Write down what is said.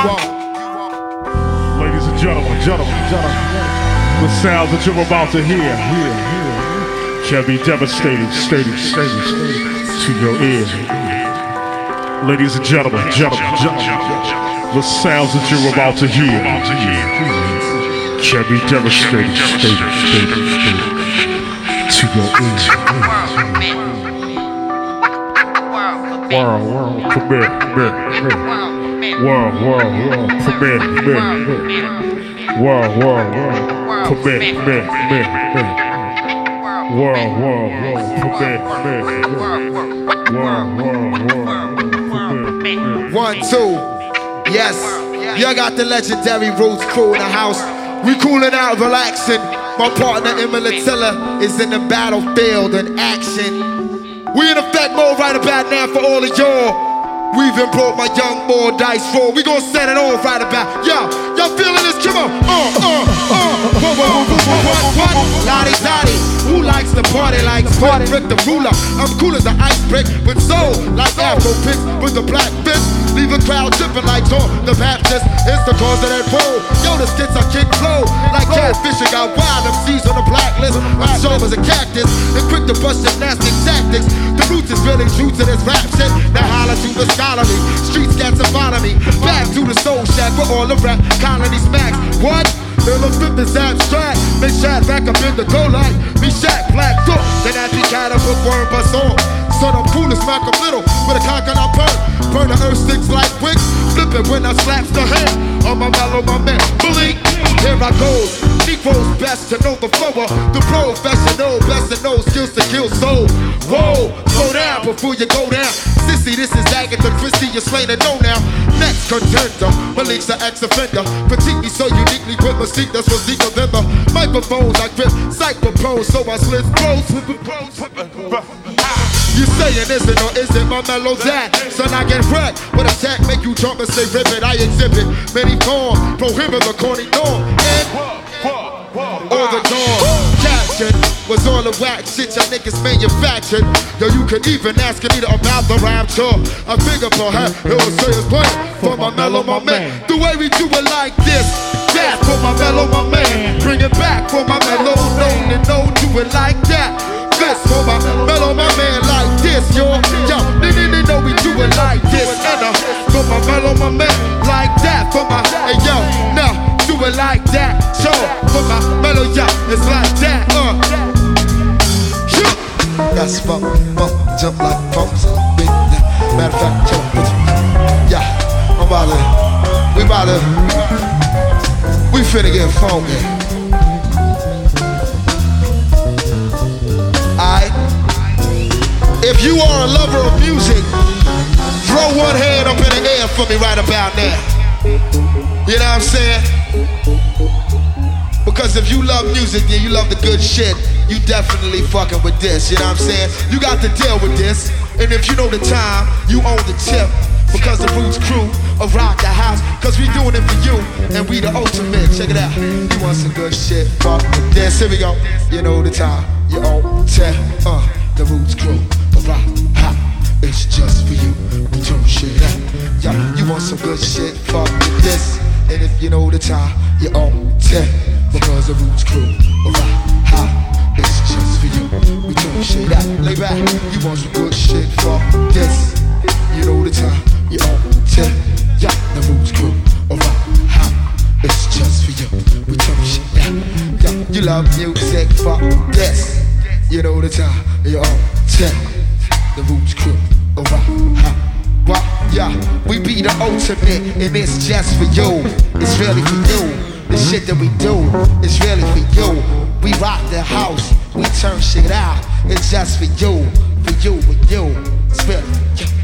Ladies and gentlemen, the sounds that you're about to hear shall be devastating to your ears. Ladies and gentlemen, the sounds that you're about to hear shall be devastating to your ears. World, come here. World, come here. World, come here. World, come here. 1, 2, yes. You got the legendary Roots crew in the house. We cooling out, relaxing. My partner Emily Tiller is in the battlefield in action. We in effect mode right about now for all of y'all. We even brought my young boy Dice Roll. We gon' set it off right about. Y'all feeling this? Come on. What? Lottie. Who likes to party like Rick the ruler? I'm cool as an ice brick with soul like Afro picks with the black fist. Leave the crowd tripping like John the Baptist. It's the cause of that pole. Yo, the skits I kick flow like catfish. I got wild MCs on the blacklist. I'm sharp as a cactus and quick to bust gymnastic tactics. The roots is really true to this rap shit. Now holla to the scholarly. Streets got to follow me. Back to the soul shack where all the rap colony smacks. What? Little flip is abstract. Make Shaq back up in the go light. Me Shaq, black door. Then I be kind of bookworm bust on. Son, I'm cool as Malcolm Little with a cock and I burn the earth sticks like wicks. Flip it when I slaps the hand on my mellow, my man. Bully, here I go. Negroes best to know the flower. The professional best to know skills to kill soul. Whoa, slow down before you go down. Sissy, this is Agatha Christie, you're slain and know now. Next contender, Malik's an ex-offender. Critique me so uniquely with mystique that's for Zika than the microphones I grip, cycloprone, so I slit throats. You saying is it or is it my mellow that? Son, I get wrecked with a jack, make you jump and say rip it. I exhibit many forms, prohibit the corny norm. And all the norm captured was all the whack shit y'all niggas manufactured. Yo, you could even ask Anita about the rapture. I figure perhaps it was serious point for my mellow, my man. The way we do it like this, that for my mellow, my man. Bring it back for my mellow, known and know, do it like that. This for my mellow, my man, like this, yo. They know we do it like this. And for my mellow, my man, like that. For my, hey yo, now do it like that. So for my mellow, yeah, it's like that. That's funk, jump like pumps. Matter of fact, yo, yeah, we finna get funky. If you are a lover of music, throw one hand up in the air for me right about now. You know what I'm saying? Because if you love music and you love the good shit, you definitely fucking with this. You know what I'm saying? You got to deal with this. And if you know the time, you own the tip. Because the Roots crew will rock the house. Cause we doing it for you, and we the ultimate. Check it out. You want some good shit, fuck with this. Here we go. You know the time, you own tip. The Roots crew. Rock, ha, it's just for you. We do shit up. Yeah, you want some good shit? Fuck with this. And if you know the time, you own 10. Because the Roots crew, rock, ha, it's just for you. We do shit up. Lay back. You want some good shit? Fuck this. You know the time, you own 10. Yeah, the Roots crew, rock, ha, it's just for you. We do shit up. Yeah, you love music? Fuck this. You know the time, you own 10. The Roots crew, yeah, we be the ultimate, and it's just for you. It's really for you. The shit that we do is really for you. We rock the house, we turn shit out. It's just for you, with you. It's really for you.